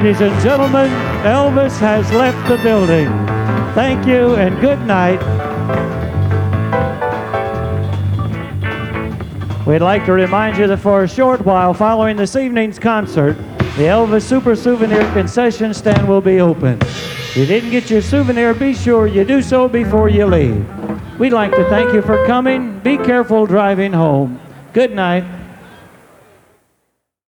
Ladies and gentlemen, Elvis has left the building. Thank you and good night. We'd like to remind you that for a short while following this evening's concert, the Elvis Super Souvenir concession stand will be open. If you didn't get your souvenir, be sure you do so before you leave. We'd like to thank you for coming. Be careful driving home. Good night.